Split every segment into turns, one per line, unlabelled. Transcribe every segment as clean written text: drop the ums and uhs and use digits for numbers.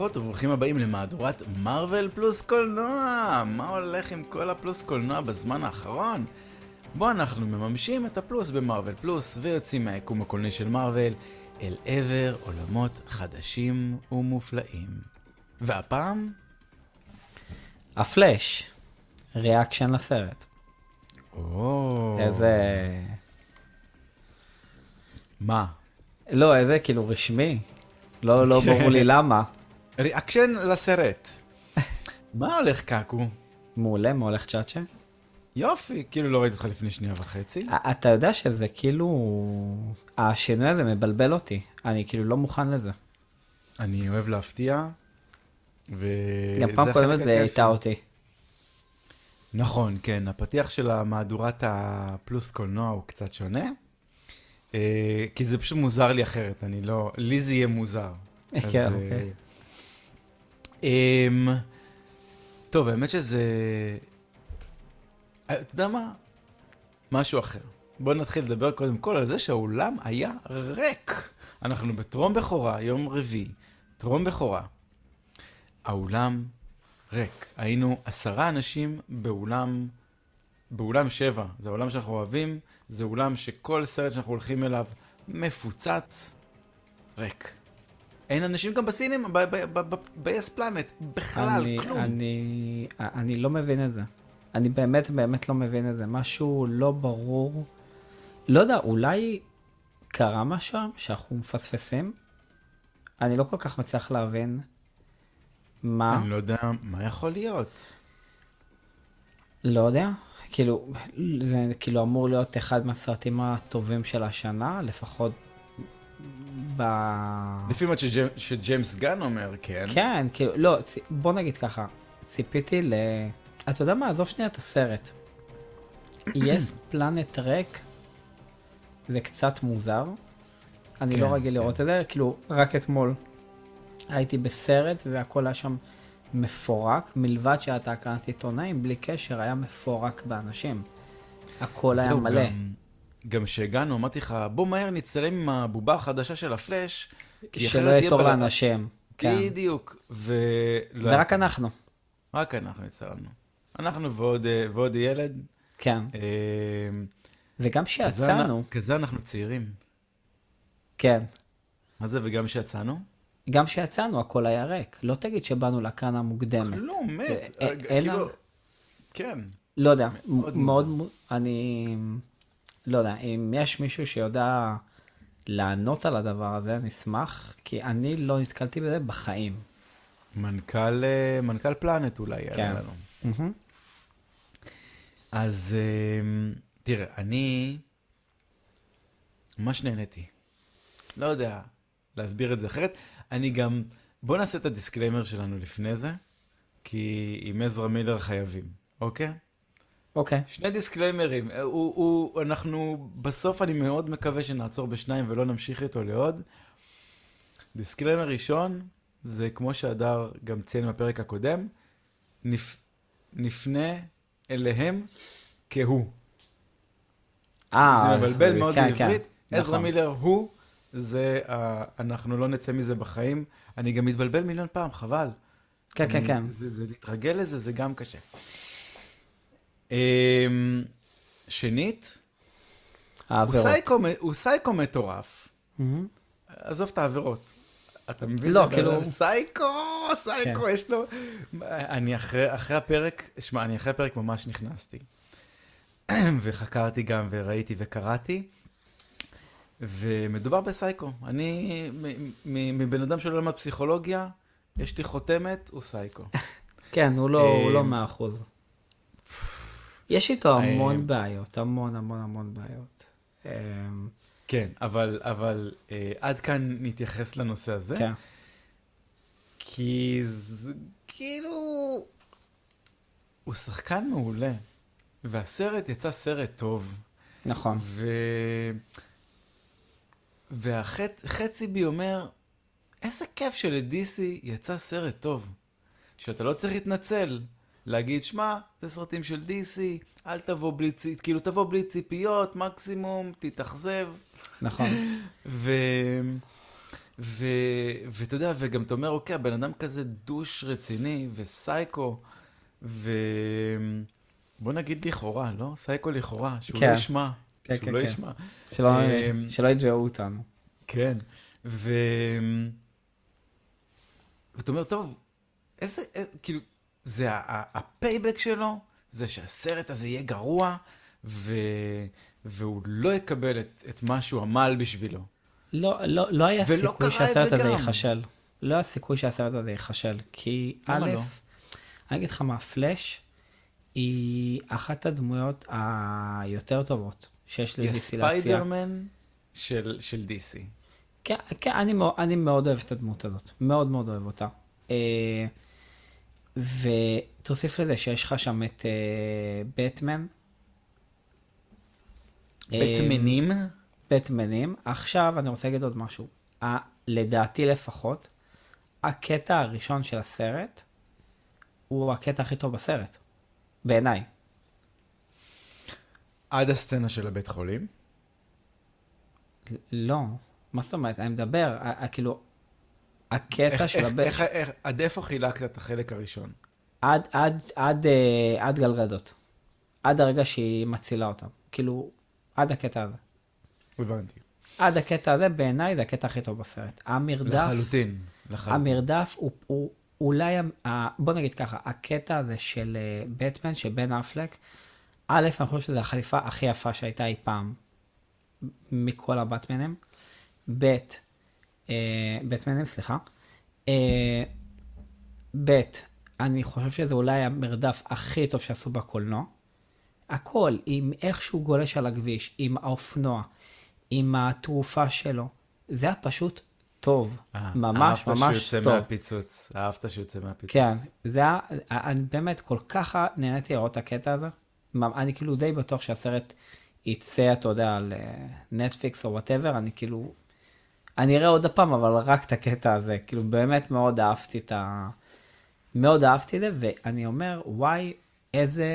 ברוכות וברוכים הבאים למהדורת מרוול פלוס קולנוע. מה הולך עם כל הפלוס קולנוע בזמן האחרון? בו אנחנו מממשים את הפלוס במרוול פלוס ויוצאים מהיקום הקולנועי של מרוול אל עבר עולמות חדשים ומופלאים. והפעם?
הפלאש, ריאקשן לסרט. איזה...
מה?
לא, איזה כאילו רשמי. לא ברור לי למה.
ריאקשן לסרט. מה הולך קאקו?
מעולה, מה הולך צ'אצ'ה?
יופי, כאילו לא ראיתי אותך לפני שנייה וחצי.
אתה יודע שזה כאילו... השינוי הזה מבלבל אותי. אני כאילו לא מוכן לזה.
אני אוהב להפתיע.
גם פעם קודמת זה הייתה אותי.
נכון, כן, הפתיח של המהדורת הפלוס קולנוע הוא קצת שונה, כי זה פשוט מוזר לי אחרת, אני לא, לי זה יהיה מוזר.
כן, אוקיי.
טוב, האמת שזה, אתה יודע מה? משהו אחר. בוא נתחיל לדבר קודם כל על זה שהאולם היה ריק. אנחנו בטרום בכורה, יום רביעי, טרום בכורה. האולם ריק. היינו 10 אנשים באולם 7. זה האולם שאנחנו אוהבים, זה אולם שכל סרט שאנחנו הולכים אליו מפוצץ, ריק. אין אנשים גם בסינמה, ב-Yes Planet, בכלל, כלום.
אני לא מבין את זה. אני באמת לא מבין את זה. משהו לא ברור. לא יודע, אולי קרה משהו שאנחנו מפספסים? אני לא כל כך מצליח להבין. מה?
אני לא יודע מה יכול להיות.
לא יודע. כאילו, זה כאילו אמור להיות אחד מהסרטים הטובים של השנה, לפחות
לפי מה שג'יימס גן אומר, כן.
כן, כאילו, לא, בוא נגיד ככה, ציפיתי אתה יודע מה, עזוב שנייה את הסרט. Yes Planet ריק, זה קצת מוזר. אני לא רגיל לראות את זה, כאילו, רק אתמול הייתי בסרט והכל היה שם מפורק, מלבד שהייתה הקרנת עיתונאים, בלי קשר, היה מפורק באנשים. הכל היה מלא.
גם שהגענו, אמרתי לך, בוא מהר נצטלם עם הבובה החדשה של הפלאש,
שלא יהיה תור לאנשים.
בדיוק.
ורק אנחנו.
רק אנחנו יצרנו. אנחנו ועוד ילד.
כן. וגם שיצאנו.
כזה אנחנו צעירים.
כן.
מה זה וגם שיצאנו?
גם שיצאנו, הכל היה ריק. לא תגיד שבאנו להקרנה מוקדמת.
לא, מת. כאילו, כן.
לא יודע, מאוד, אני לא יודע, אם יש מישהו שיודע לענות על הדבר הזה, אני אשמח, כי אני לא נתקלתי בזה בחיים.
מנכ"ל פלנט אולי יעלה לנו. אז תראה, אני ממש נהניתי. לא יודע להסביר את זה אחרת. אני גם, בוא נעשה את הדיסקליימר שלנו לפני זה, כי עם עזרא מילר חייבים, אוקיי?
אוקיי.
2 דיסקליימרים. אנחנו, בסוף אני מאוד מקווה שנעצור ב2 ולא נמשיך איתו לעוד. דיסקליימר ראשון, זה כמו שהדר גם ציין בפרק הקודם, נפנה אליהם כהוא. זה מבלבל מאוד בעברית. עזרא מילר הוא, זה, אנחנו לא נצא מזה בחיים. אני גם מתבלבל מיליון פעם, חבל.
כן.
זה להתרגל לזה, זה גם קשה. שנית, הוא סייקו מטורף. עזוב את העבירות. אתה מבין?
לא, כאילו...
סייקו, יש לו... אני אחרי הפרק, אני אחרי הפרק ממש נכנסתי. וחקרתי גם וראיתי וקראתי. ומדובר בסייקו. אני, מבן אדם שלא למד פסיכולוגיה, יש לי חותמת, הוא סייקו.
כן, הוא לא 100%. יש איתו המון בעיות, המון בעיות.
כן, אבל עד כאן נתייחס לנושא הזה.
כן.
כי כאילו, הוא שחקן מעולה, והסרט יצא סרט טוב.
נכון.
והחצי בי אומר, איזה כיף של-DC יצא סרט טוב, שאתה לא צריך להתנצל. להגיד, שמה, זה סרטים של DC, אל תבוא בלי ציפיות, כאילו תבוא בלי ציפיות, מקסימום, תתאכזב.
נכון.
ואתה יודע, וגם אתה אומר, אוקיי, הבן אדם כזה דוש רציני וסייקו, בוא נגיד לכאורה, לא? סייקו לכאורה, שהוא לא
כן.
ישמע.
כן,
שהוא
כן,
לא
כן.
ישמע.
שלא יתבעו אותנו.
כן. ואתה אומר, טוב, כאילו, זה הפייבק שלו, זה שהסרט הזה יהיה גרוע, והוא לא יקבל את מה שהוא עמל בשבילו.
לא היה
ולא
סיכוי
קרה את
שהסרט
זה
הזה
גם.
ייחשל. לא היה סיכוי שהסרט הזה ייחשל. כי
למה
א',
לא?
אני אגיד לך מה, פלאש היא אחת הדמויות היותר טובות שיש
היא
ל-DC להציע.
הספיידרמן של DC.
כן, כן, אני מאוד אוהב את הדמות הזאת. מאוד מאוד אוהב אותה. ותוסיף לזה שיש לך שם את בטמן.
בטמנים?
בטמנים. עכשיו אני רוצה להגיד עוד משהו. לדעתי לפחות, הקטע הראשון של הסרט הוא הקטע הכי טוב בסרט. בעיניי.
עד הסצנה של הבית חולים?
לא. מה זאת אומרת? אני מדבר, כאילו, הקטע של הבית...
עד איפה חילקת את החלק הראשון?
עד גלגדות. עד הרגע שהיא מצילה אותם. כאילו, עד הקטע הזה.
הבנתי.
עד הקטע הזה, בעיניי, זה הקטע הכי טוב בסרט. המרדף...
לחלוטין.
המרדף הוא אולי... בוא נגיד ככה, הקטע הזה של בטמן, של בן אפלק, א', אני חושב שזו החליפה הכי יפה שהייתה אי פעם מכל הבטמנים. בטמנים, סליחה. אני חושב שזה אולי המרדף הכי טוב שעשו בקולנוע. הכל, עם איך שהוא גולש על הכביש, עם האופנוע, עם התרופה שלו. זה היה פשוט טוב. ממש ממש טוב.
אהבת שיוצא מהפיצוץ. אהבת שיוצא מהפיצוץ.
כן, זה היה, אני באמת כל כך נהניתי לראות את הקטע הזה. אני כאילו די בטוח שהסרט יצא, אתה יודע, על נטפליקס או whatever, אני כאילו... אני אראה עוד הפעם, אבל רק את הקטע הזה. כאילו, באמת מאוד אהבתי מאוד אהבתי את זה, ואני אומר, וואי, איזה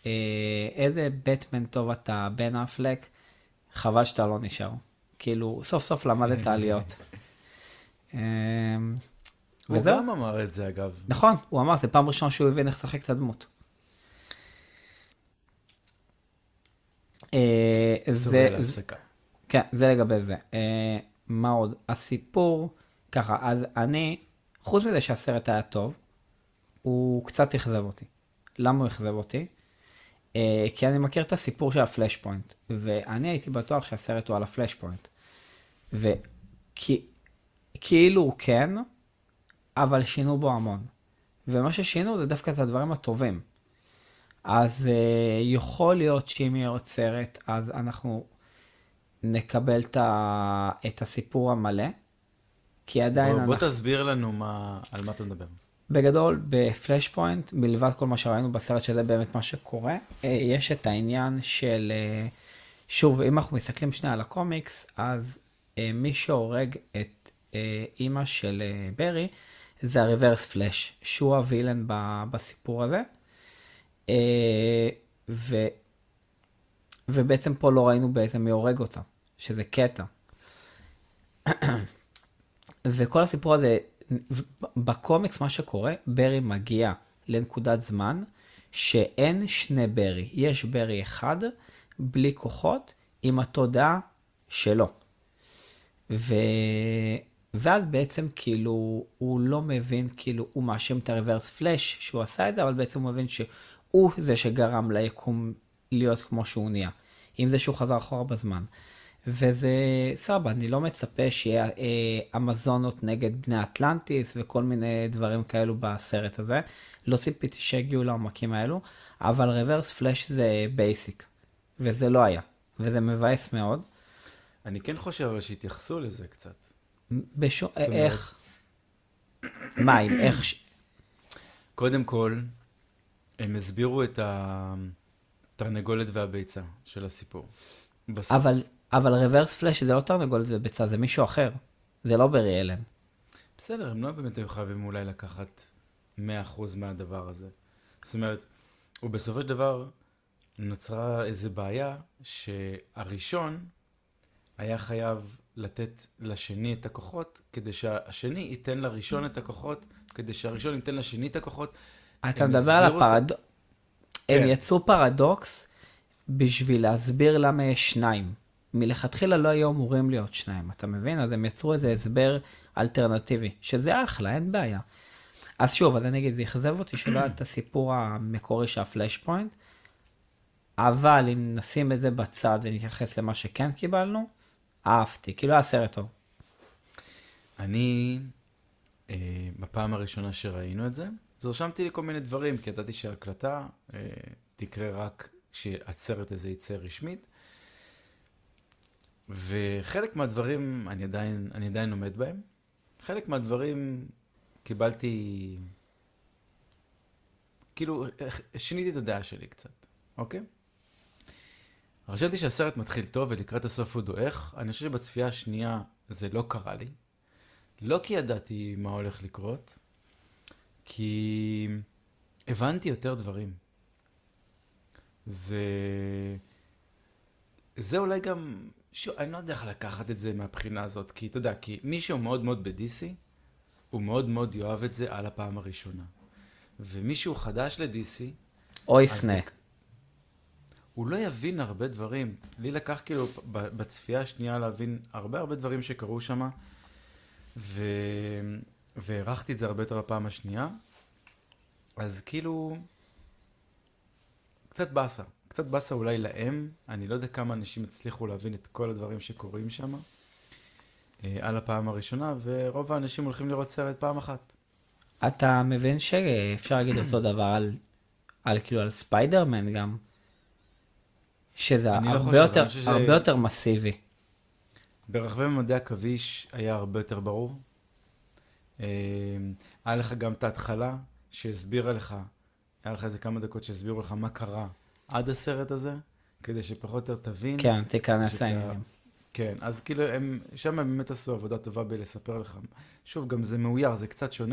בטמן טוב אתה, בן אפלק, חבל שאתה לא נשאר. כאילו, סוף סוף למדת להיות.
הוא
וזהו.
גם אמר את זה, אגב.
נכון, הוא אמר, זה פעם ראשונה שהוא הבין איך לשחק את הדמות.
סובל להפסקה.
כן, זה לגבי זה. מה עוד? הסיפור, ככה, אז אני, חוץ מזה שהסרט היה טוב, הוא קצת אכזב אותי. למה הוא אכזב אותי? כי אני מכיר את הסיפור של הפלאש פוינט, ואני הייתי בטוח שהסרט הוא על הפלאש פוינט. וכאילו הוא כן, אבל שינו בו המון. ומה ששינו זה דווקא את הדברים הטובים. אז יכול להיות שאם יהיה עוד סרט, אז אנחנו נקבל את הסיפור המלא, כי עדיין
בוא תסביר לנו על מה אתה מדבר.
בגדול, בפלאש פוינט, מלבד כל מה שראינו בסרט שזה באמת מה שקורה, יש את העניין של, שוב, אם אנחנו מסתכלים שנייה על הקומיקס, אז מי שהורג את אימא של ברי, זה הריברס פלאש, שהוא הווילן בסיפור הזה. ובעצם פה לא ראינו בעצם מי הורג אותה, שזה קטע. וכל הסיפור הזה, בקומיקס מה שקורה, ברי מגיע לנקודת זמן שאין שני ברי, יש ברי אחד בלי כוחות עם התודעה שלו. ואז בעצם כאילו הוא לא מבין, כאילו הוא מאשים את הריברס פלאש שהוא עשה את זה, אבל בעצם הוא מבין שהוא זה שגרם ליקום להיות כמו שהוא נהיה, עם זה שהוא חזר אחורה בזמן. וזה סבבה, אני לא מצפה שיהיה אמזונות נגד בני אטלנטיס וכל מיני דברים כאלו בסרט הזה. לא ציפיתי שהגיעו לעומקים האלו, אבל ריברס פלאש זה בייסיק, וזה לא היה, וזה מבאס מאוד.
אני כן חושב אבל שהתייחסו לזה קצת.
איך? מה, איך?
קודם כל, הם הסבירו את התרנגולת והביצה של הסיפור.
אבל ריברס פלאש זה לא תרנגולת וביצה, זה מישהו אחר. זה לא ברי אלן.
בסדר, הם לא באמת היו חייבים אולי לקחת 100% מהדבר הזה. זאת אומרת, ובסופו של דבר נוצרה איזו בעיה שהראשון היה חייב לתת לשני את הכוחות, כדי שהשני ייתן לראשון את הכוחות, כדי שהראשון ייתן לשני את הכוחות.
אתה
הם
מדבר על
הסבירו
הפרדוקס, הם
כן.
יצרו פרדוקס בשביל להסביר למה יש שניים. מלכתחילה לא היו אמורים להיות שניים, אתה מבין? אז הם יצרו איזה הסבר אלטרנטיבי, שזה אחלה, אין בעיה. אז שוב, אז אני אגיד, זה יחזב אותי שלא היה את הסיפור המקורי של הפלאש פוינט, אבל אם נשים את זה בצד ונתייחס למה שכן קיבלנו, אהבתי, כאילו היה סרט טוב.
אני, בפעם הראשונה שראינו את זה, אז רשמתי לי כל מיני דברים, כי ידעתי שההקלטה תקרה רק כשהסרט הזה יצא רשמית, וחלק מהדברים אני עדיין עומד בהם. חלק מהדברים קיבלתי, כאילו, שיניתי את הדעה שלי קצת, אוקיי? חשבתי שהסרט מתחיל טוב ולקראת הסוף הוא דועך. אני חושב שבצפייה השנייה זה לא קרה לי. לא כי ידעתי מה הולך לקרות, כי הבנתי יותר דברים. זה אולי גם, אני לא יודע איך לקחת את זה מהבחינה הזאת, כי אתה יודע, כי מישהו מאוד מאוד ב-DC, הוא מאוד מאוד יאהב את זה על הפעם הראשונה. ומישהו חדש ל-DC,
אוי סנה.
הוא לא יבין הרבה דברים. לי לקח כאילו בצפייה השנייה להבין הרבה דברים שקרו שם, והערכתי את זה הרבה יותר בפעם השנייה. אז כאילו, קצת באסה אולי להם. אני לא יודע כמה אנשים הצליחו להבין את כל הדברים שקורים שם על הפעם הראשונה, ורוב האנשים הולכים לראות סרט פעם אחת.
אתה מבין שאפשר להגיד אותו דבר כאילו על ספיידרמן גם? שזה הרבה יותר מסיבי.
ברחבי ממדי הכביש היה הרבה יותר ברור. היה לך גם את ההתחלה שהסבירה לך, היה לך איזה כמה דקות שהסבירו לך מה קרה עד הסרט הזה, כדי שפחות או יותר תבין.
כן, תיכנס לעניינים.
כן, אז כאילו שם הם באמת עשו עבודה טובה בלספר לך. שוב, גם זה מאויר, זה קצת שונה.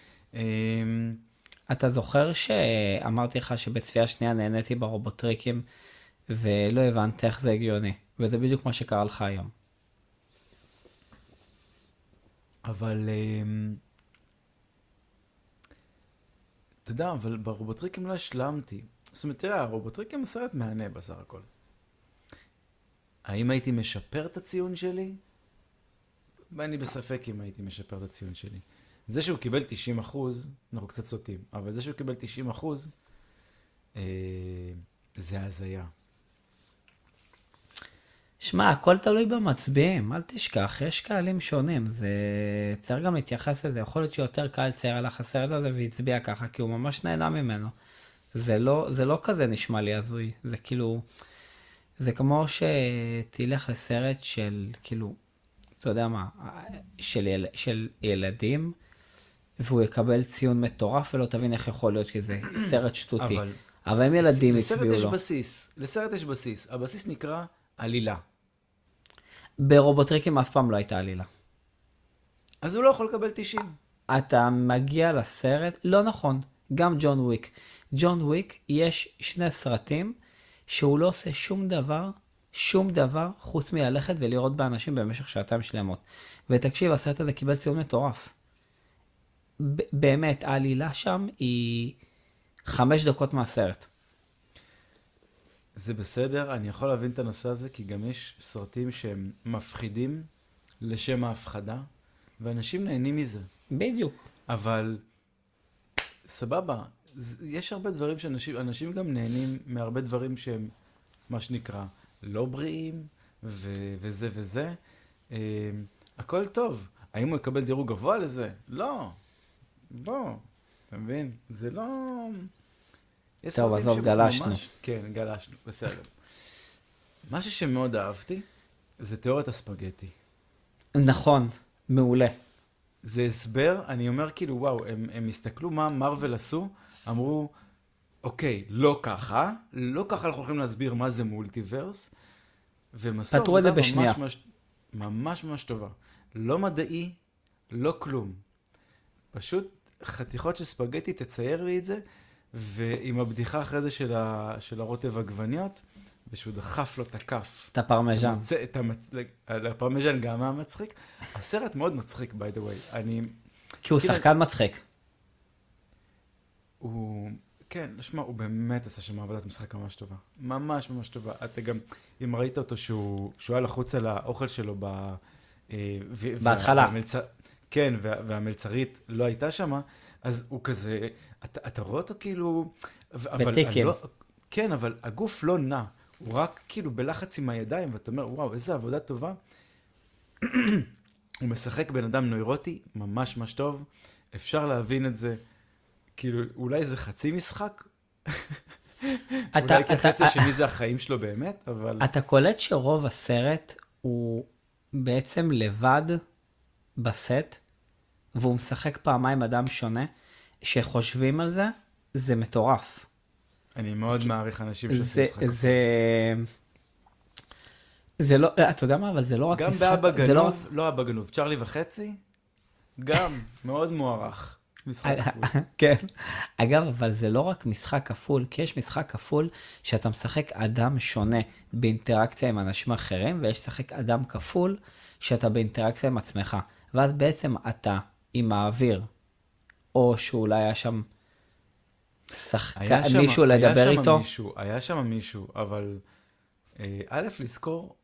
אתה זוכר שאמרתי לך שבצפייה שנייה נהניתי ברובוטריקים, ולא הבנת איך זה הגיוני. וזה בדיוק מה שקרה לך היום.
אבל, אתה יודע, אבל ברובוטריקים לא השלמתי. זאת אומרת, תראה, הרובוטריקים הוא סרט מהנה בסך הכל. האם הייתי משפר את הציון שלי? ואני בספק אם הייתי משפר את הציון שלי. זה שהוא קיבל 90%, אנחנו קצת סוטים, אבל זה שהוא קיבל 90%, זה הזיה.
שמע, הכל תלוי במצביעים, אל תשכח, יש קהלים שונים, זה צריך גם להתייחס לזה, יכול להיות שיותר קהל צייר על הסרט הזה והצביע ככה, כי הוא ממש נהנה ממנו. זה לא כזה נשמע לי הזוי, זה כאילו, זה כמו שתלך לסרט של, כאילו, אתה יודע מה, של ילדים, והוא יקבל ציון מטורף ולא תבין איך יכול להיות, כי זה סרט שטותי. אבל הם ילדים הצביעו לו.
לסרט יש בסיס, הבסיס נקרא עלילה.
ברובוטריקים אף פעם לא הייתה עלילה.
אז הוא לא יכול לקבל 90.
אתה מגיע לסרט, לא נכון, גם ג'ון וויק. ג'ון וויק יש שני סרטים שהוא לא עושה שום דבר חוץ מללכת ולראות באנשים במשך שעתיים שלמות. ותקשיב, הסרט הזה קיבל ציון מטורף. באמת, העלילה שם היא 5 דקות מהסרט.
זה בסדר, אני יכול להבין את הנושא הזה, כי גם יש סרטים שהם מפחידים לשם ההפחדה, ואנשים נהנים מזה.
בדיוק.
אבל סבבה, יש הרבה דברים שאנשים גם נהנים מהרבה דברים שהם, מה שנקרא, לא בריאים, וזה וזה. הכל טוב. האם הוא יקבל דירוג גבוה לזה? לא. בוא, אתה מבין? זה לא...
טוב, עזוב, גלשנו.
כן, גלשנו, בסדר. משהו שמאוד אהבתי, זה תיאוריית הספגטי.
נכון, מעולה.
זה הסבר, אני אומר כאילו, וואו, הם הסתכלו מה מרוול עשו, אמרו, אוקיי, לא ככה אנחנו הולכים להסביר מה זה מולטיברס,
פתרו את זה בשנייה.
ממש ממש טובה. לא מדעי, לא כלום. פשוט חתיכות של ספגטי, תצייר לי את זה, ועם הבדיחה אחרי זה של הרוטב עגבניות, ושהוא דחף לו את הכף.
את הפרמז'ן.
הפרמז'ן גם היה מצחיק. הסרט מאוד מצחיק, by the way.
כי הוא שחקן מצחיק.
כן, לשמע, הוא באמת עשה שם עבודת משחק ממש טובה. ממש ממש טובה. אתה גם, אם ראית אותו שהוא היה לחוץ על האוכל שלו
בהתחלה.
כן, והמלצרית לא הייתה שם, אז הוא כזה, אתה רואה אותו כאילו...
בטיקים.
כן, אבל הגוף לא נע. הוא רק כאילו בלחץ עם הידיים, ואתה אומר, וואו, איזה עבודה טובה. הוא משחק בן אדם נוירוטי, ממש ממש טוב. אפשר להבין את זה. כאילו, אולי זה חצי משחק? אולי כחצי השני זה החיים שלו באמת, אבל...
אתה קולט שרוב הסרט הוא בעצם לבד בסט, והוא משחק פעמיים אדם שונה, שחושבים על זה, זה מטורף.
אני מאוד מעריך אנשים שעושים משחק.
זה לא, אתה יודע מה, אבל זה לא רק
משחק. גם באבא גנוב, לא אבא גנוב, צ'רלי וחצי, גם מאוד מוערך. משחק כפול.
כן. אגב, אבל זה לא רק משחק כפול, כי יש משחק כפול שאתה משחק אדם שונה באינטראקציה עם אנשים אחרים, ויש משחק אדם כפול שאתה באינטראקציה עם עצמך. ואז בעצם אתה עם האוויר, או שאולי היה שם מישהו לדבר איתו.
היה שם מישהו, אבל א', לזכור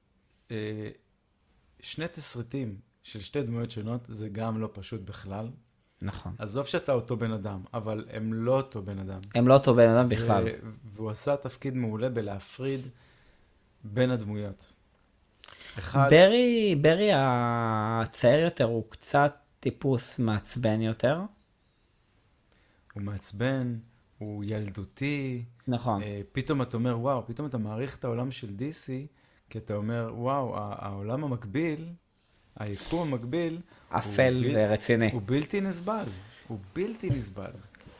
שני תסריטים של שתי דמויות שונות, זה גם לא פשוט בכלל.
נכון.
עזוב שאתה אותו בן אדם, אבל הם לא אותו בן אדם.
הם לא אותו בן אדם בכלל.
והוא עשה תפקיד מעולה בלהפריד בין הדמויות.
ברי הצעיר יותר הוא קצת טיפוס מעצבן יותר.
הוא מעצבן, הוא ילדותי.
נכון.
פתאום אתה אומר, וואו, פתאום אתה מעריך את העולם של DC, כי אתה אומר, וואו, העולם המקביל, היקום המקביל,
אפל ורציני.
הוא בלתי נסבל. הוא בלתי נסבל.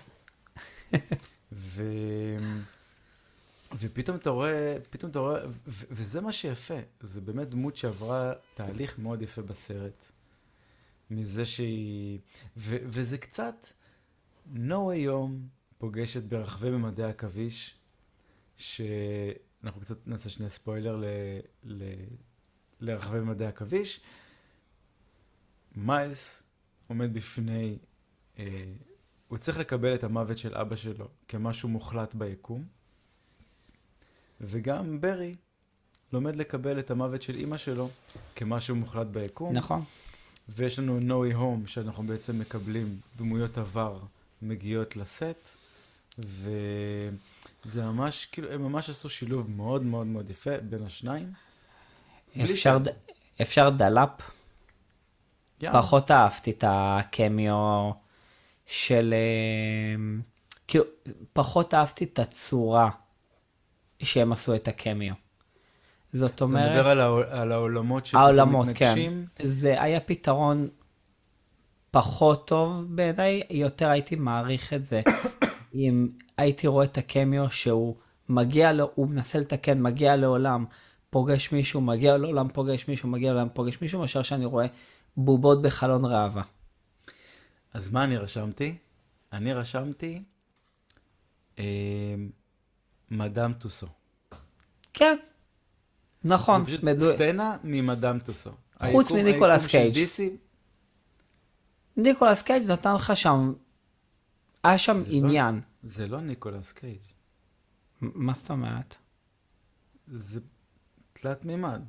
ופתאום אתה רואה, וזה מה שיפה. זה באמת דמות שעברה תהליך מאוד יפה בסרט. מזה שהיא... וזה קצת... נועה יום פוגשת ברחבי ממדי עכביש, שאנחנו קצת נעשה שני ספוילר לרחבי ממדי עכביש. מיילס עומד בפני... הוא צריך לקבל את המוות של אבא שלו כמשהו מוחלט ביקום. וגם ברי לומד לקבל את המוות של אמא שלו כמשהו מוחלט ביקום.
נכון.
ויש לנו נוי הום, שאנחנו בעצם מקבלים דמויות עבר מגיעות לסט, וזה ממש, כאילו, הם ממש עשו שילוב מאוד מאוד מאוד יפה בין השניים.
אפשר דלאפ. פחות אהבתי את הקמיו של... כאילו, פחות אהבתי את הצורה שהם עשו את הקמיו. זאת אומרת...
אתה מדבר על העולמות
מתנגשים? כן. זה היה פתרון פחות טוב בעיניי, יותר הייתי מעריך את זה. אם הייתי רואה את הקמיו שהוא מגיע, הוא מנסה לתקן, מגיע לעולם, פוגש מישהו, מגיע לעולם, פוגש מישהו, מגיע לעולם, פוגש מישהו, מאשר שאני רואה בובות בחלון ראווה.
אז מה אני רשמתי? אני רשמתי מדאם טוסו.
כן, נכון.
זה פשוט סצנה ממדאם טוסו.
חוץ מניקולס קייג'. ניקולס קייג' נתן לך שם, היה שם עניין.
זה לא ניקולס קייג'.
מה זאת אומרת?
זה תלת מימד.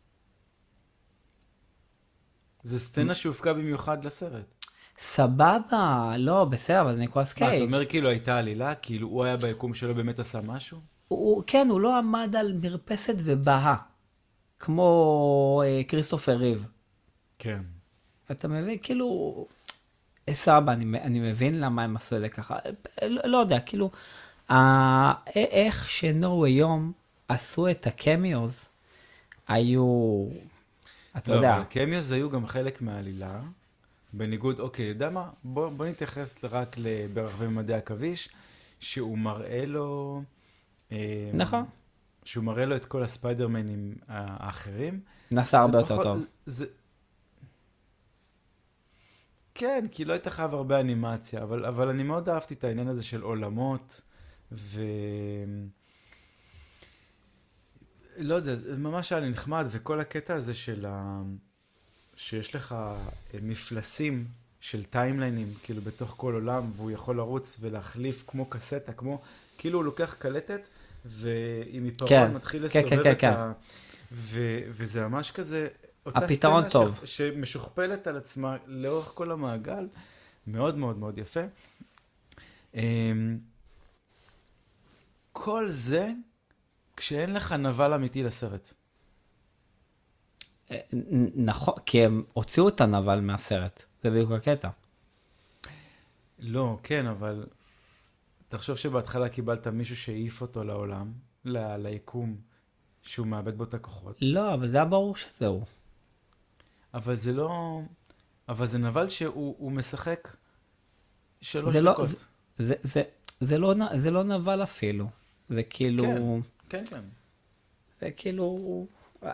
זה סצנה שהופקה במיוחד לסרט.
סבבה, לא, בסדר, אבל זה ניקולס קייג'.
אתה אומר כאילו הייתה עלילה? כאילו הוא היה ביקום שלו באמת עשה משהו?
כן, הוא לא עמד על מרפסת ובאה, כמו כריסטופר ריב.
כן.
אתה מבין, כאילו, סבבה, אני מבין למה הם עשו את זה ככה. לא יודע, כאילו, איך שנורו יום עשו את הקמיוז, היו, אתה יודע.
לא, אבל הקמיוז היו גם חלק מהעלילה, בניגוד, אוקיי, יודע מה? בוא נתייחס רק ברחבי ממדי עכביש, שהוא מראה לו...
נכון.
שהוא מראה לו את כל הספיידרמנים האחרים.
נעשה הרבה יותר טוב.
כן, כי לא הייתה חייב הרבה אנימציה, אבל אני מאוד אהבתי את העניין הזה של עולמות, לא יודע, זה ממש היה לי נחמד, וכל הקטע הזה שיש לך מפלסים של טיימליינים, כאילו בתוך כל עולם, והוא יכול לרוץ ולהחליף כמו קסטה, כמו, כאילו הוא לוקח קלטת, ועם עיפרון מתחיל לסובב את ה... וזה ממש כזה, אותה
הפתרון
סצנה
טוב.
שמשוכפלת על עצמה לאורך כל המעגל, מאוד מאוד מאוד יפה. כל זה כשאין לך נבל אמיתי לסרט.
נכון, כי הם הוציאו את הנבל מהסרט, זה בדיוק הקטע.
לא, כן, אבל תחשוב שבהתחלה קיבלת מישהו שהעיף אותו לעולם, ליקום, שהוא מאבד בו את הכוחות.
לא, אבל זה היה ברור שזהו.
אבל זה לא... אבל זה נבל שהוא משחק 3
זה לא-
דקות.
זה לא נבל אפילו. זה כאילו...
כן, כן.
זה כאילו...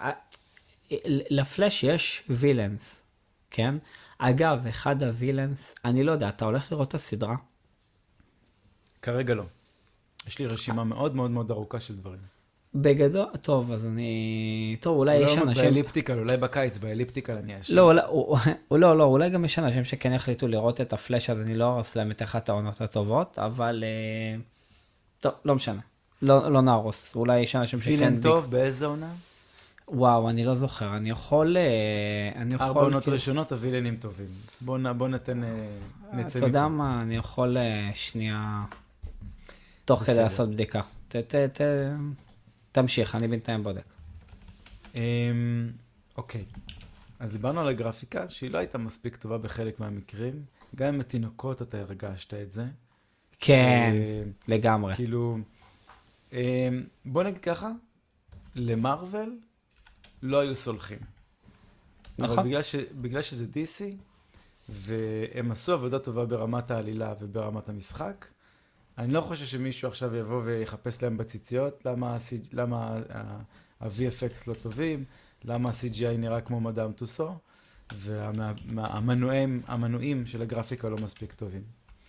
לפלאש יש וילנס, כן? אגב, אחד הווילנס, אני לא יודע, אתה הולך לראות את הסדרה?
כרגע לא. יש לי רשימה מאוד מאוד מאוד ארוכה של דברים.
בגדול, טוב, אז אני... טוב, אולי יש
אולי
אנשים...
באליפטיקל, אולי בקיץ, באליפטיקל אני אשאר.
לא, אולי גם יש אנשים שכן החליטו לראות את הפלאש, אז אני לא ארס להם את אחת העונות הטובות, אבל... טוב, לא משנה. לא נהרוס. אולי יש אנשים שכן...
וילן טוב, באיזה עונה?
וואו, אני לא זוכר. אני יכול...
4 עונות ראשונות, הווילנים טובים. בוא נתן... נצא
אתה יודע
מפה.
מה, אני יכול שנייה... תוך כדי
בסדר.
לעשות בדיקה. תמשיך, אני בינתיים בודק.
אוקיי. אז דיברנו על הגרפיקה, שהיא לא הייתה מספיק טובה בחלק מהמקרים. גם עם התינוקות אתה הרגשת את זה.
כן, לגמרי.
כאילו, בוא נגיד ככה, למרוול לא היו סולחים.
נכון.
אבל בגלל שזה DC, והם עשו עבודה טובה ברמת העלילה וברמת המשחק, אני לא חושב שמישהו עכשיו יבוא ויחפש להם בציציות, למה ה-VFX לא טובים, למה ה-CGI נראה כמו מדאם טוסו, והמנועים של הגרפיקה לא מספיק טובים.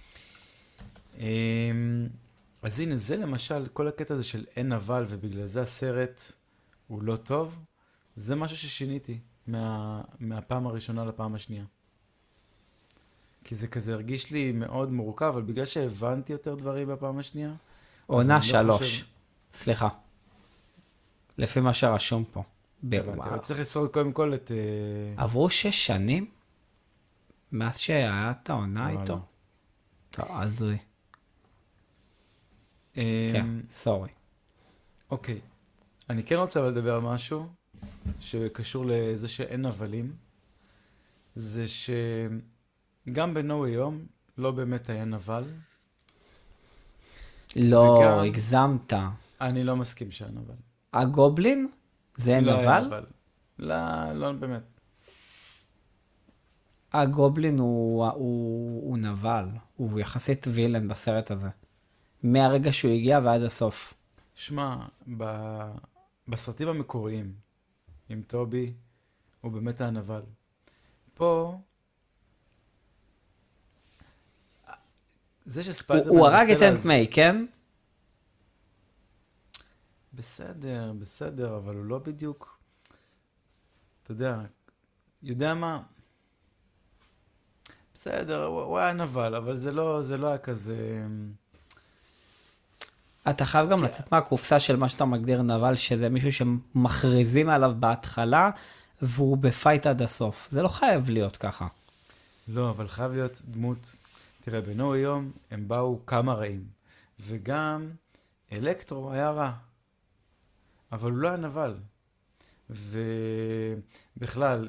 אז הנה, זה למשל, כל הקטע הזה של אין נבל, ובגלל זה הסרט הוא לא טוב, זה משהו ששיניתי מהפעם הראשונה לפעם השנייה. כי זה כזה הרגיש לי מאוד מורכב, אבל בגלל שהבנתי יותר דברים בפעם השנייה...
עונה
אז אני לא
3.
חושב-
סליחה. לפי מה שרשום פה.
הבנתי, אבל צריך לשרוד קודם כל את...
עברו 6 שנים? מאז שהיה את העונה
וואלה.
איתו? טוב, הזוי. כן,
אמ,
סורי.
אוקיי. אני כן רוצה לדבר על משהו שקשור לזה שאין נבלים. זה שגם בנו היום לא באמת היה נבל.
לא,
וגם-
הגזמת.
אני לא מסכים שהיה נבל.
הגובלין? זה
לא היה
נבל?
לא באמת.
הגובלין הוא נבל. הוא יחסית וילן בסרט הזה. מהרגע שהוא הגיע ועד הסוף.
שמע, בסרטים המקוריים, עם טובי, הוא באמת היה נבל. פה, זה שספיידרמן...
הוא הרג
רוצה
את אנט מיי, כן?
בסדר, אבל הוא לא בדיוק... אתה יודע מה? בסדר, הוא היה נבל, אבל זה לא היה כזה...
אתה חייב גם לצאת מהקופסה של מה שאתה מגדיר נבל, שזה מישהו שמכריזים עליו בהתחלה, והוא בפייט עד הסוף. זה לא חייב להיות ככה.
לא, אבל חייב להיות דמות... תראה, בנו היום הם באו כמה רעים, וגם אלקטרו היה רע, אבל הוא לא היה נבל. ובכלל,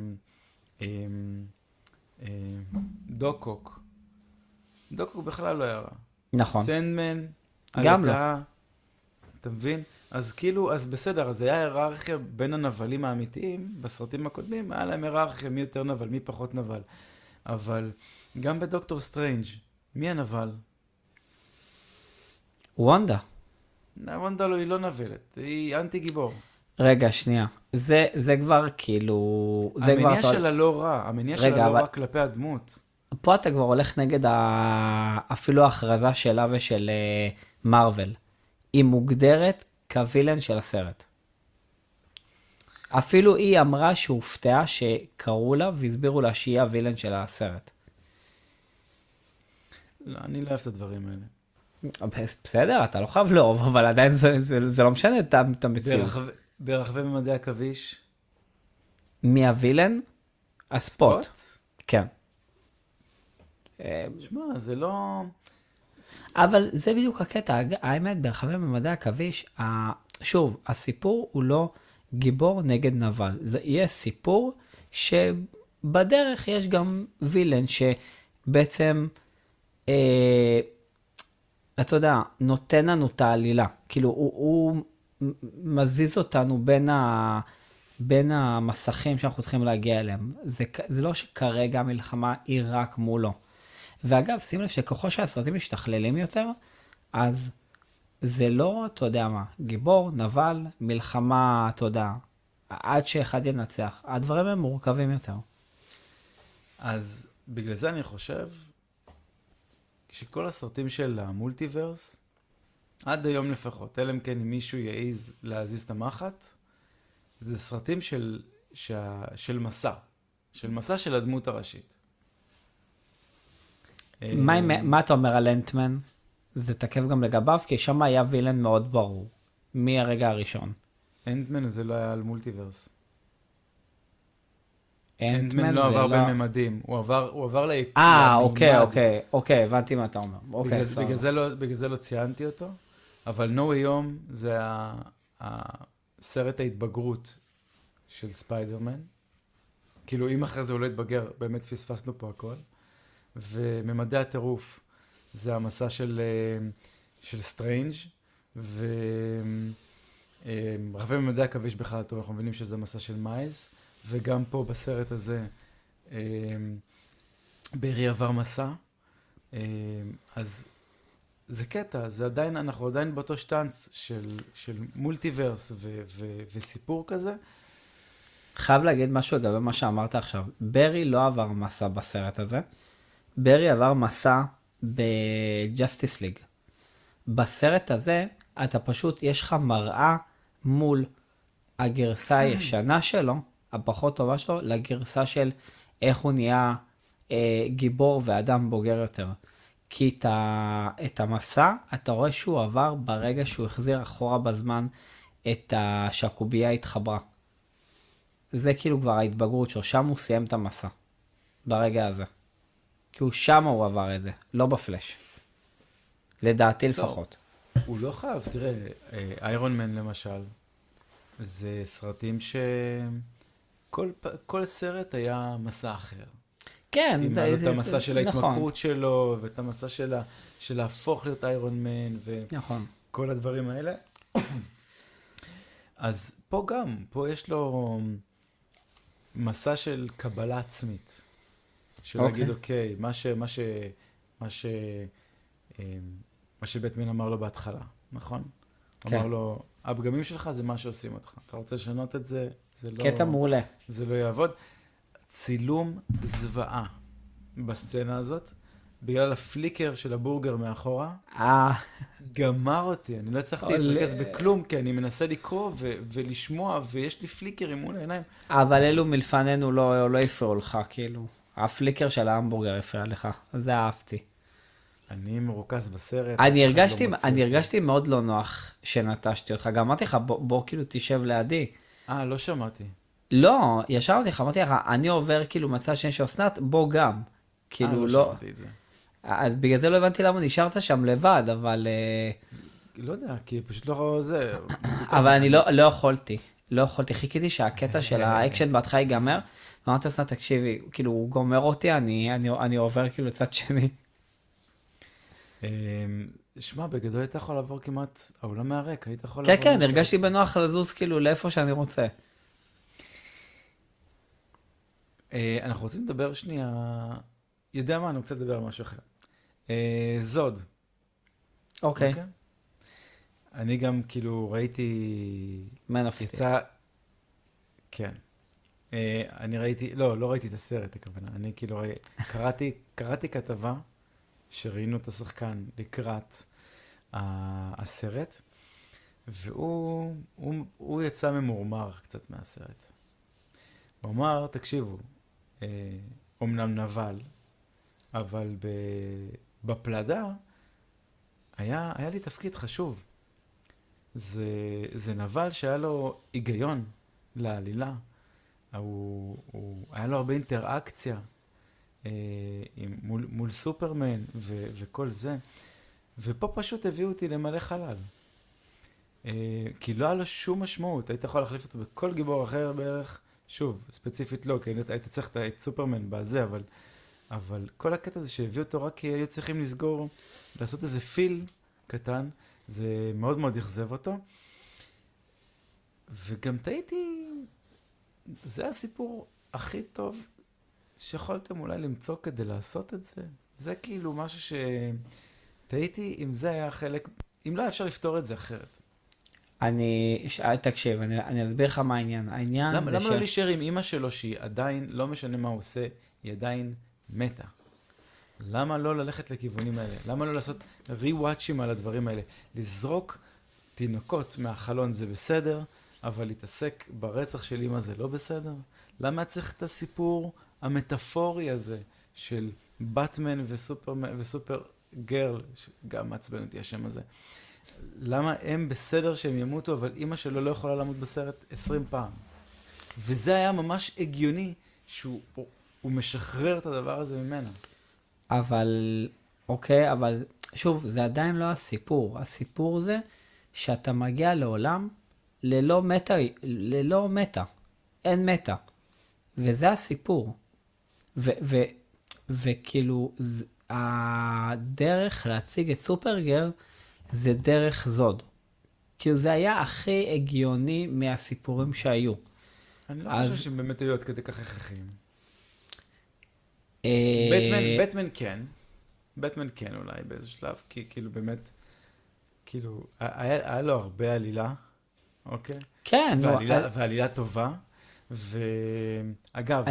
דוקוק בכלל לא היה רע.
נכון.
סנדמן,
גם לא.
הלגה, אתה מבין? אז כאילו, אז בסדר, אז היה היררכיה בין הנבלים האמיתיים, בסרטים הקודמים, היה להם היררכיה מי יותר נבל, מי פחות נבל. אבל גם בדוקטור סטרנג', מי הנבל?
וונדה.
וונדה היא לא נבלת, היא אנטי גיבור.
רגע, שנייה. זה כבר כאילו... זה כבר
המניע
אתה-
שלה לא רע, המניע
רגע,
שלה לא
אבל-
רע כלפי הדמות.
פה אתה כבר הולך נגד אפילו ההכרזה שלה ושל מארוול. היא מוגדרת כווילן של הסרט. אפילו היא אמרה שהופתעה שקראו לה והסבירו לה שהיא הווילן של הסרט.
לא, אני לא אוהב את הדברים האלה.
בסדר, אתה לא חייב לאהוב, אבל עדיין זה לא משנה את המציאות.
ברחבי ממדי עכביש.
מי הווילן? הספוט. כן.
שמע, זה לא...
אבל זה בדיוק הקטע, האמת, ברחבי ממדי עכביש, שוב, הסיפור הוא לא גיבור נגד נבל. זה יהיה סיפור שבדרך יש גם וילן שבעצם, אתה יודע, נותן לנו את העלילה. כאילו, הוא מזיז אותנו בין המסכים שאנחנו צריכים להגיע אליהם. זה לא שכרגע המלחמה היא רק מולו. ואגב, שים לב שככל שהסרטים משתכללים יותר, אז זה לא, אתה יודע מה, גיבור, נבל, מלחמה, אתה יודע, עד שאחד ינצח. הדברים הם מורכבים יותר.
אז בגלל זה אני חושב שכל הסרטים של המולטיברס, עד היום לפחות, אלא אם כן אם מישהו יעיז להזיז את המחט, זה סרטים של מסע. של מסע של הדמות הראשית.
מה אתה אומר על אנטמן? זה תקף גם לגביו, כי שם היה וילן מאוד ברור, מהרגע הראשון.
אנטמן זה לא היה על מולטיברס.
אנטמן
לא עבר בין ממדים, הוא עבר ליקום.
אוקיי, הבנתי מה אתה אומר.
בגלל זה לא ציינתי אותו, אבל No Way Home זה הסרט ההתבגרות של ספיידרמן. כאילו, אם אחרי זה הוא לא התבגר, באמת פספסנו פה הכל. וממדי הטירוף זה המסע של סטרנג' ורחבי ממדי עכביש בכלל טוב, אנחנו מבינים שזה המסע של מיילס, וגם פה בסרט הזה ברי עבר מסע, אז זה קטע, זה עדיין, אנחנו עדיין באותו שטנץ של מולטיברס וסיפור כזה.
חייב להגיד משהו לגבי מה שאמרת עכשיו. ברי לא עבר מסע בסרט הזה. ברי עבר מסע בג'סטיס ליג. בסרט הזה, אתה פשוט, יש לך מראה מול הגרסה הישנה שלו, הפחות טובה שלו, לגרסה של איך הוא נהיה גיבור ואדם בוגר יותר. כי את המסע, אתה רואה שהוא עבר ברגע שהוא החזיר אחורה בזמן שהקובייה התחברה. זה כאילו כבר ההתבגרות שלו, שם הוא סיים את המסע. ברגע הזה. כי הוא שם הוא עבר את זה, לא בפלש. לדעתי לפחות.
הוא לא חייב, תראה, איירון מן למשל, זה סרטים כל סרט היה מסע אחר.
כן.
עם את המסע של ההתמכרות שלו, ואת המסע של להפוך להיות איירון מן, וכל הדברים האלה. אז פה גם, פה יש לו מסע של קבלה עצמית. של להגיד, אוקיי, מה שבטמן אמר לו בהתחלה, נכון? אמר לו, הפגמים שלך זה מה שעושים אותך. אתה רוצה לשנות את זה?
קטע מעולה.
זה לא יעבוד. צילום זוועה בסצנה הזאת, בגלל הפליקר של הבורגר מאחורה, גמר אותי. אני לא הצלחתי להתרכז בכלום, כי אני מנסה לקרוא ולשמוע, ויש לי פליקרים מול העיניים.
אבל אלו מלפנינו לא יפריעו לך, כאילו. הפליקר של ההמבורגר הפריע לך, זה אהבתי.
אני מרוכז בסרט.
אני הרגשתי מאוד לא נוח שנטשתי אותך, גם אמרתי לך, בוא כאילו תשב לידי.
לא שמעתי.
לא, ישבתי לך, אמרתי לך, אני עובר כאילו מצד שני שאוסנת, בוא גם. כאילו
לא שמעתי את זה.
אז בגלל זה לא הבנתי למה נשארת שם לבד, אבל...
לא יודע, כי פשוט לא זה...
אבל אני לא יכולתי, חיכיתי שהקטע של האקשן בהתחלה ייגמר, ואמרתי אסנת, תקשיבי, כאילו הוא גומר אותי, אני עובר כאילו לצד שני.
שמע, בגדול היית יכול לעבור כמעט, העולם מהריק, היית יכול לעבור...
כן, הרגשתי בנוח לזוז כאילו לאיפה שאני רוצה.
אנחנו רוצים לדבר שנייה, יודע מה, אני רוצה לדבר על משהו אחר. זוד.
אוקיי.
אני גם כאילו ראיתי...
יצא...
כן. אני ראיתי, לא ראיתי את הסרט, הכוונה. אני כאילו קראתי כתבה שראינו את השחקן לקראת הסרט, הוא יצא ממורמר קצת מהסרט. הוא אמר, תקשיבו, אומנם נבל, אבל בפלדה היה לי תפקיד חשוב. זה נבל שהיה לו היגיון לעלילה. היה לו הרבה אינטראקציה מול סופרמן וכל זה. ופה פשוט הביאו אותי למלא חלל. כי לא היה לו שום משמעות. היית יכול להחליף אותו בכל גיבור אחר בערך. שוב, ספציפית לא, כי היית צריך את סופרמן בזה, אבל כל הקטע הזה שהביאו אותו רק כי היו צריכים לסגור, לעשות איזה פיל קטן, זה מאוד מאוד יחזב אותו. וגם תהיתי, זה הסיפור הכי טוב שיכולתם אולי למצוא כדי לעשות את זה. זה כאילו משהו תהיתי אם זה היה חלק, אם לא היה אפשר לפתור את זה אחרת.
תקשיב, אני אסביר לך מה העניין.
למה לא להישאר עם אמא שלו שהיא עדיין, לא משנה מה הוא עושה, היא עדיין מתה? למה לא ללכת לכיוונים האלה? למה לא לעשות רי-וואצ'ים על הדברים האלה? לזרוק תינוקות מהחלון זה בסדר, אבל להתעסק ברצח של אמא זה לא בסדר? למה צריך את הסיפור המטאפורי הזה של באטמן וסופר גרל, שגם מעצבן אותי השם הזה? למה הם בסדר שהם ימותו, אבל אמא שלו לא יכולה לעמוד בסרט 20 פעם? וזה היה ממש הגיוני שהוא משחרר את הדבר הזה ממנו.
אבל, אוקיי, אבל שוב, זה עדיין לא הסיפור. הסיפור זה שאתה מגיע לעולם ללא מטה. אין מטה. וזה הסיפור. וכאילו, הדרך להציג את סופרגר זה דרך זוד. כאילו זה היה הכי הגיוני מהסיפורים שהיו.
אני לא חושב שהם באמת היו עד כדי כך הכרחיים. בטמן כן אולי באיזה שלב, כי כאילו באמת, כאילו, היה לו הרבה עלילה, אוקיי?
כן.
ועלילה טובה, ואגב,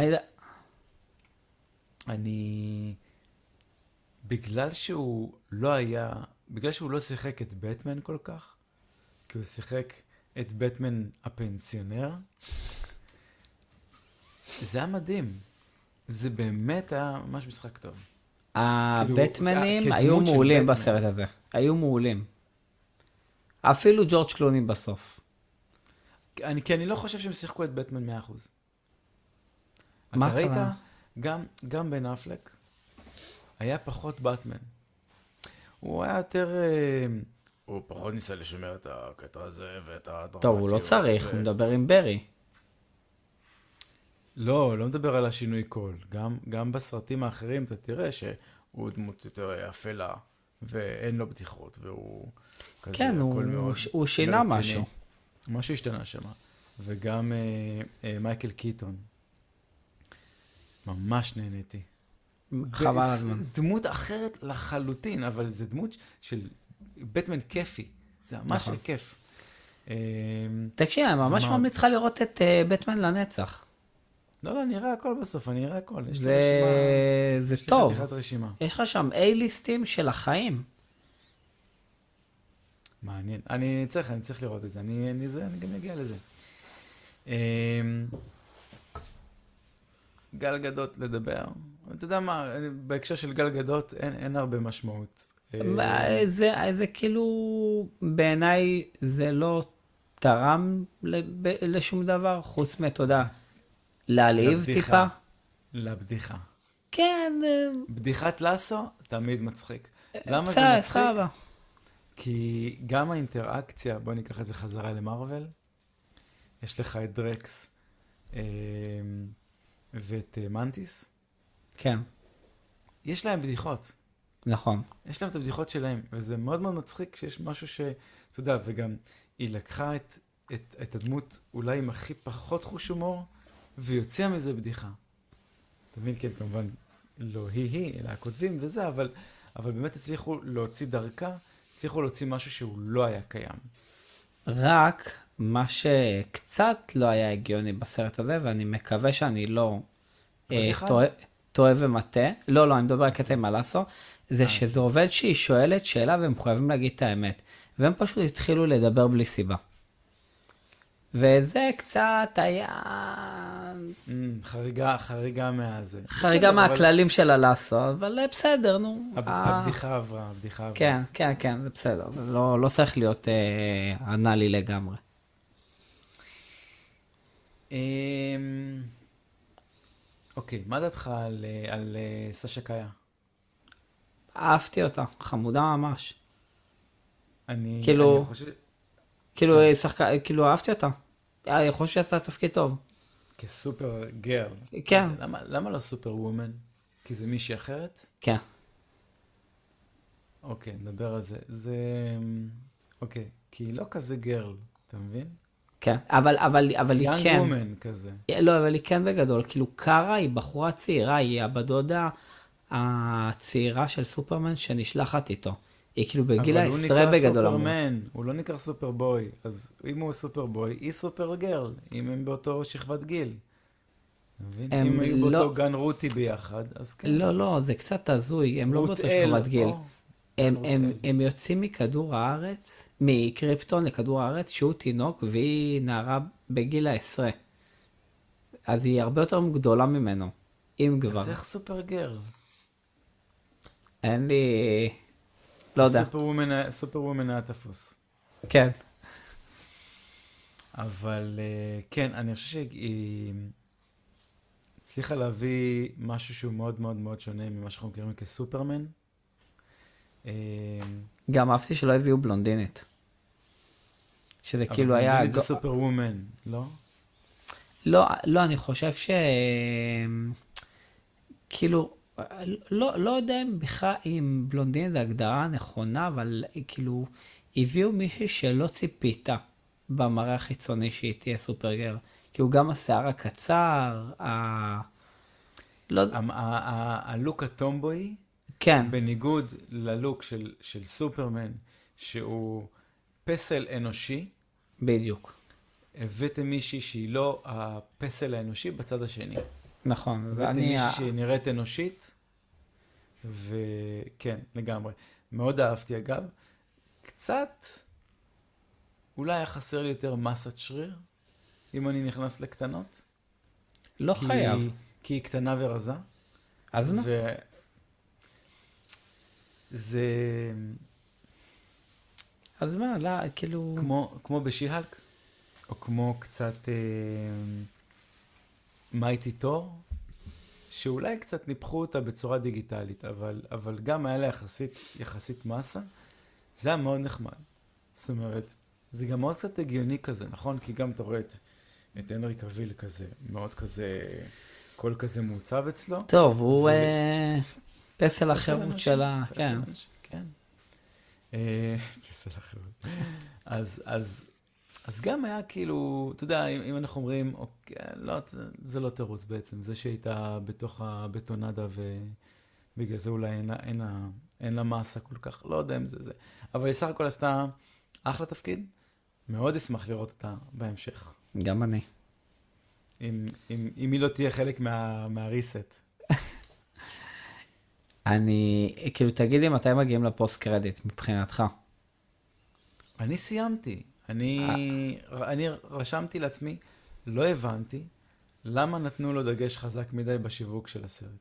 בגלל שהוא לא שיחק את בטמן כל כך, כי הוא שיחק את בטמן הפנסיונר, זה היה מדהים. זה באמת היה ממש משחק טוב.
הבטמנים היו מעולים בסרט הזה. היו מעולים. אפילו ג'ורג' קלוני בסוף.
כי אני לא חושב שהם שיחקו את בטמן 100%.
מה
אתה ראית?
קרה?
גם בן אפלק היה פחות בטמן. הוא היה יותר... הוא פחות ניסה לשמר את הקטע הזה ואת הדרמטיות.
טוב, הוא לא צריך, הוא מדבר עם ברי.
לא מדבר על השינוי קול. גם בסרטים האחרים אתה תראה שהוא דמות יותר אפלה, ואין לו בדיחות, והוא כזה...
כן, הוא שינה משהו.
משהו השתנה שם. וגם מייקל קיטון. ממש נהניתי.
חבל הזמן.
דמות אחרת לחלוטין, אבל זה דמות של בטמן כיפי. זה ממש כיף.
תקשיב, אני ממש ממליץ לך לראות את בטמן לנצח.
לא, אני אראה הכל בסוף, אני אראה הכל.
זה טוב.
יש לי חתיכת רשימה.
יש לך שם A-ליסטים של החיים.
מעניין. אני צריך לראות את זה. אני גם אגיע לזה. גל גדות לדבר. אתה יודע מה, בהקשר של גל גדות אין הרבה משמעות.
זה כאילו, בעיניי זה לא תרם לשום דבר, חוץ מתודה. להעליב טיפה.
לבדיחה.
כן.
בדיחת לסו תמיד מצחיק. למה זה מצחיק?
סבבה.
כי גם האינטראקציה, בוא ניקח את זה חזרה למרוול, יש לך את דרקס ואת מנטיס.
כן.
יש להם בדיחות.
נכון.
יש להם את הבדיחות שלהם, וזה מאוד מאוד מצחיק שיש משהו אתה יודע, וגם היא לקחה את הדמות אולי עם הכי פחות חוש הומור, ויוצאה מזה בדיחה. אתה מבין, כן, כמובן, לא היא, אלא הכותבים וזה, אבל באמת הצליחו להוציא דרכה, הצליחו להוציא משהו שהוא לא היה קיים.
רק מה שקצת לא היה הגיוני בסרט הזה, ואני מקווה שאני לא טועה ומטה, לא, אני מדבר על קטע עם הלאסו, זה שזה עובד שהיא שואלת שאלה והם חייבים להגיד את האמת. והם פשוט התחילו לדבר בלי סיבה. וזה קצת היה
חריגה מהזה.
חריגה
בסדר, אבל
מהכללים של הלאסו, אבל בסדר, נו.
הבדיחה עברה, הבדיחה עברה.
כן, כן, כן, זה בסדר. זה לא צריך להיות אנאלי לגמרי.
אוקיי, מה דעתך על סשה קאיה?
אהבתי אותה, חמודה ממש.
אני
כאילו,
חושב,
כאילו,
כן,
כאילו, אהבתי אותה. אני חושב שעשתה תפקיד טוב.
כסופר גרל.
כן,
למה לא סופר וומן? כי זה מישהי אחרת?
כן,
אוקיי, נדבר על זה. אוקיי, כי היא לא כזה גרל, אתה מבין?
כן. אבל היא
יאנג
כן.
וומן כזה.
לא, אבל היא כן בגדול. כאילו, קארה היא בחורה צעירה, היא הבת דודה הצעירה של סופרמן שנשלחת איתו. היא כאילו בגיל
אבל הוא
העשרה
נקרא
בגדול אמור.
סופרמן, הוא לא נקרא סופר בוי. אז אם הוא סופר בוי, היא סופר גרל, אם הם באותו שכבת גיל. אתה מבין? אם
הם
היו
לא,
באותו גן רותי ביחד, אז כן.
לא, זה קצת הזוי, הם לא באותו
רות-אל,
שכבת גיל.
או, גן רות-אל.
הם יוצאים מכדור הארץ, מקריפטון לכדור הארץ, שהוא תינוק והיא נערה בגיל העשרה. אז היא הרבה יותר גדולה ממנו, אם כבר.
אז איך סופר גרל?
אין לי... לא יודע.
סופר וומן היה תפוס.
כן.
אבל כן, אני חושב שהיא הצליחה להביא משהו שהוא מאוד מאוד מאוד שונה ממה שאנחנו מכירים כסופרמן.
גם אהבתי שלא הביאו בלונדינית. שזה
אבל
כאילו היה...
בלונדינית זה סופר וומן, לא?
לא, אני חושב ש... כאילו, לא יודע אם בכלל, אם בלונדינית זה הגדרה נכונה, אבל כאילו, הביאו מישהי שלא ציפית במראה החיצוני שהיא תהיה סופרגר. כאילו, גם השיער הקצר, לא יודע,
הלוק הטומבוי,
כן,
בניגוד ללוק של סופרמן, שהוא פסל אנושי,
בדיוק.
הבאתם מישהי שהיא לא הפסל האנושי בצד השני.
נכון,
הבאתם
ואני...
מישהי שהיא נראית אנושית, וכן, לגמרי. מאוד אהבתי אגב. קצת, אולי היה חסר לי יותר מסת שריר, אם אני נכנס לקטנות.
לא חייב.
כי היא קטנה ורזה.
אז מה?
זה
אז מה, לא, כאילו...
כמו בשי-הלק, או כמו קצת מייטי תור, שאולי קצת ניפחו אותה בצורה דיגיטלית, אבל גם היה לה יחסית מסה, זה היה מאוד נחמד. זאת אומרת, זה גם מאוד קצת הגיוני כזה, נכון? כי גם אתה רואה את הנרי קוויל כזה, מאוד כזה, קול כזה מעוצב אצלו.
טוב, הוא פסל החירות שלה,
פסל
כן.
אנושי, כן. פסל החירות. אז גם היה כאילו, אתה יודע, אם אנחנו אומרים, אוקיי, לא, זה לא תירוץ בעצם, זה שהייתה בתוך הבטונדה ובגלל זה אולי אין לה מסה כל כך, לא יודע אם זה. אבל היא סך הכל עשתה אחלה תפקיד, מאוד אשמח לראות אותה בהמשך.
גם אני.
אם היא לא תהיה חלק מהריסט.
כאילו, תגיד לי מתי מגיעים לפוסט קרדיט מבחינתך.
אני סיימתי. אני רשמתי לעצמי, לא הבנתי למה נתנו לו דגש חזק מדי בשיווק של הסרט.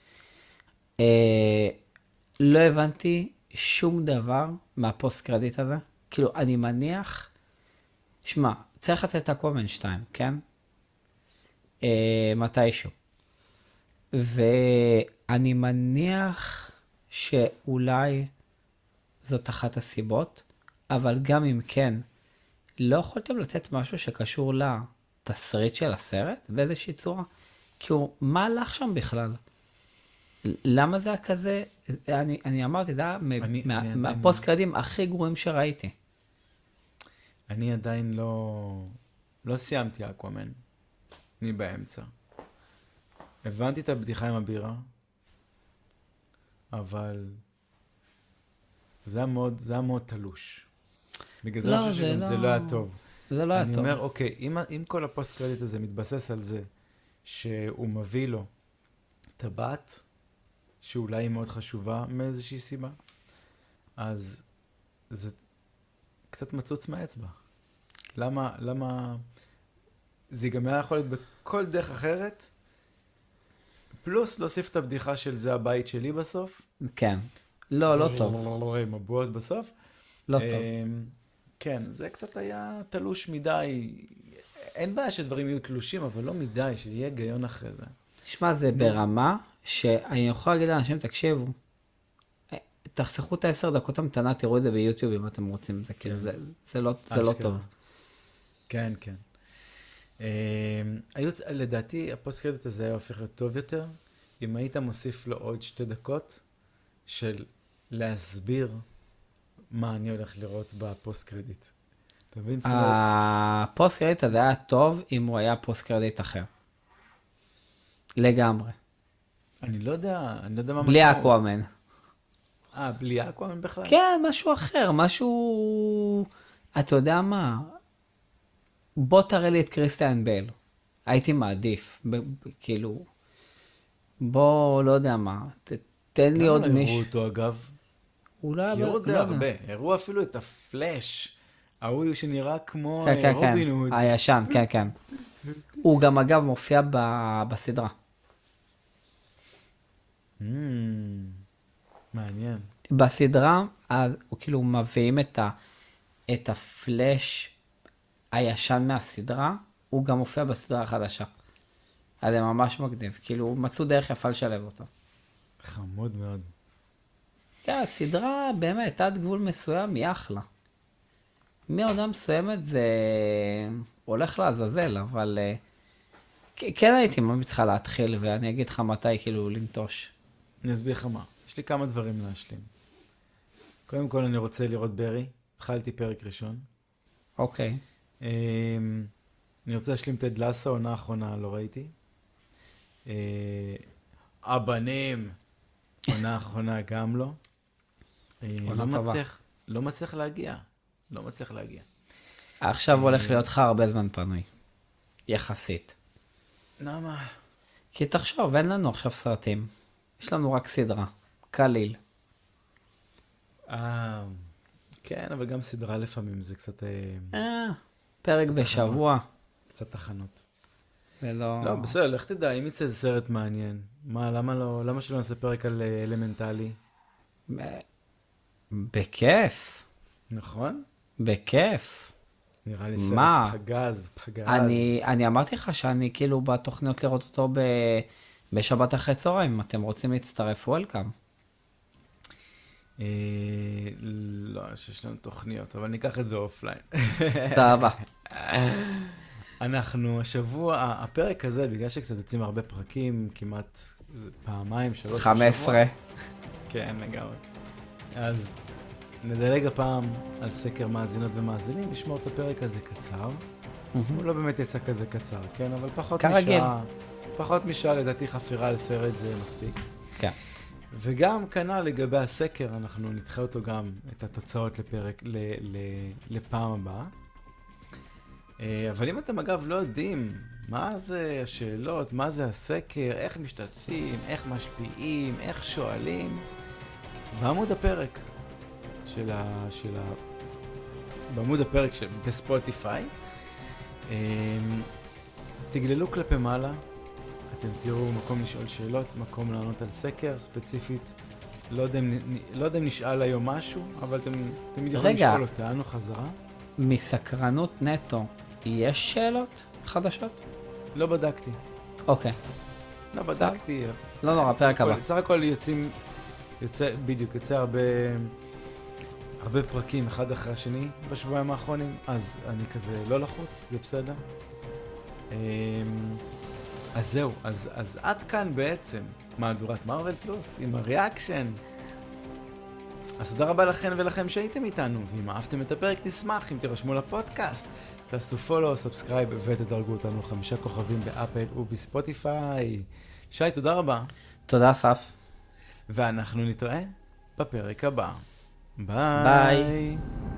לא הבנתי שום דבר מהפוסט קרדיט הזה. כאילו, אני מניח... שמע, צריך לצאת אקוומן 2, כן? מתישהו. ואני מניח שאולי זאת אחת הסיבות, אבל גם אם כן, לא יכולתם לתת משהו שקשור לתסריט של הסרט באיזושהי צורה? כאילו, מה הלך שם בכלל? למה זה היה כזה? אני אמרתי, זה היה מהפוסט קרדיטים הכי גרועים שראיתי.
אני עדיין לא סיימתי אקוומן. אני באמצע. הבנתי את הבדיחה עם הבירה, אבל זה היה מאוד תלוש. בגלל זה אני חושב שגם זה לא היה טוב.
זה לא היה טוב.
אני אומר, אוקיי, אם כל הפוסט קרדיט הזה מתבסס על זה, שהוא מביא לו טבעת, שאולי היא מאוד חשובה מאיזושהי סיבה, אז קצת מצוץ מהאצבע. למה... זה גם היה יכול להיות בכל דרך אחרת, פלוס להוסיף את הבדיחה של זה הבית שלי בסוף.
כן. לא טוב.
עם הבועות בסוף.
לא טוב.
כן, זה קצת היה תלוש מדי. אין בעיה שדברים יהיו תלושים, אבל לא מדי, שיהיה היגיון אחרי זה.
תשמע, זה ברמה שאני יכול להגיד לאנשים, תקשיבו, תחסכו את 10 דקות המתנה, תראו את זה ביוטיוב אם אתם רוצים, זה כאילו, זה לא טוב.
כן, כן. לדעתי, הפוסט קרדיט הזה היה הופך להיות טוב יותר, אם היית מוסיף לו עוד 2 דקות של להסביר מה אני הולך לראות בפוסט קרדיט. אתה מבין?
הפוסט קרדיט הזה היה טוב אם הוא היה פוסט קרדיט אחר. לגמרי.
אני לא יודע מה...
בלי אקוואמן.
בלי אקוואמן בכלל?
כן, משהו אחר, משהו... אתה יודע מה? בוא תראה לי את קריסטיאן בייל. הייתי מעדיף, כאילו... בוא, לא יודע מה, תן לי עוד מישהו.
הראו אותו אגב?
אולי...
כי הראו די הרבה. הראו אפילו את הפלאש. ההוא שנראה כמו
כן,
רובין הוד.
הישן, כן, כן. הוא גם אגב מופיע בסדרה.
מעניין.
בסדרה, אז הוא כאילו מביאים את הפלאש הישן מהסדרה, הוא גם מופיע בסדרה החדשה. אז זה ממש מגניב, כאילו מצאו דרך יפה לשלב אותו.
חמוד מאוד.
כן, הסדרה באמת, עד גבול מסוים היא אחלה. מעודה מסוימת זה הולך לעזאזל, אבל כן הייתי ממש צריכה להתחיל, ואני אגיד לך מתי כאילו לנטוש.
אני אסביר לך מה. יש לי כמה דברים להשלים. קודם כל אני רוצה לראות ברי. התחלתי פרק ראשון.
אוקיי.
אני רוצה להשלים את אדלסה, עונה האחרונה לא ראיתי. הבנים, עונה האחרונה גם לא. לא מצליח להגיע. לא מצליח להגיע.
עכשיו הולך להיות לך הרבה זמן פנוי. יחסית.
למה?
כי תחשוב, אין לנו עכשיו סרטים. יש לנו רק סדרה. קליל.
כן, אבל גם סדרה לפעמים זה קצת...
פרק בשבוע.
קצת תחנות.
זה לא...
לא, בסדר, לך תדע, אם יצא סרט מעניין. מה, למה שלא נעשה פרק על אלמנטלי?
בכיף.
נכון?
בכיף.
נראה לי סרט פגז.
אני אמרתי לך שאני כאילו בתוכניות לראות אותו בשבת אחרי צהריים. אם אתם רוצים להצטרף, וולקאם.
לא, שיש לנו תוכניות, אבל ניקח את זה אופליין.
סבבה.
אנחנו השבוע, הפרק הזה, בגלל שקצת יוצאים הרבה פרקים, כמעט פעמיים, 3
15.
כן, לגמרי. אז נדלג הפעם על סקר מאזינות ומאזינים, לשמור את הפרק הזה קצר. הוא לא באמת יצא כזה קצר, כן? אבל פחות משעה לדעתי חפירה על סרט זה מספיק.
כן.
וגם כנ"ל לגבי הסקר, אנחנו נדחה אותו גם, את התוצאות לפרק, לפעם הבאה. אבל אם אתם אגב לא יודעים מה זה השאלות, מה זה הסקר, איך משתתפים, איך משפיעים, איך שואלים, בעמוד הפרק בעמוד הפרק בספוטיפיי, תגללו כלפי מעלה, אתם תראו מקום לשאול שאלות, מקום לענות על סקר ספציפית. לא יודע אם נשאל היום משהו, אבל אתם יכולים לשאול אותנו חזרה.
מסקרנות נטו, יש שאלות חדשות?
לא בדקתי.
אוקיי.
לא בדקתי.
לא נורא, פרק הבא.
סך הכל יוצא הרבה פרקים אחד אחרי השני בשבועיים האחרונים, אז אני כזה לא לחוץ, זה בסדר. אז זהו, אז עד כאן בעצם מהדורת מארוול פלוס עם הריאקשן. אז תודה רבה לכן ולכם שהייתם איתנו, ואם אהבתם את הפרק נשמח אם תירשמו לפודקאסט, תעשו פולו, סאבסקרייב ותדרגו אותנו 5 כוכבים באפל ובספוטיפיי. שי, תודה רבה.
תודה, אסף.
ואנחנו נתראה בפרק הבא.
ביי.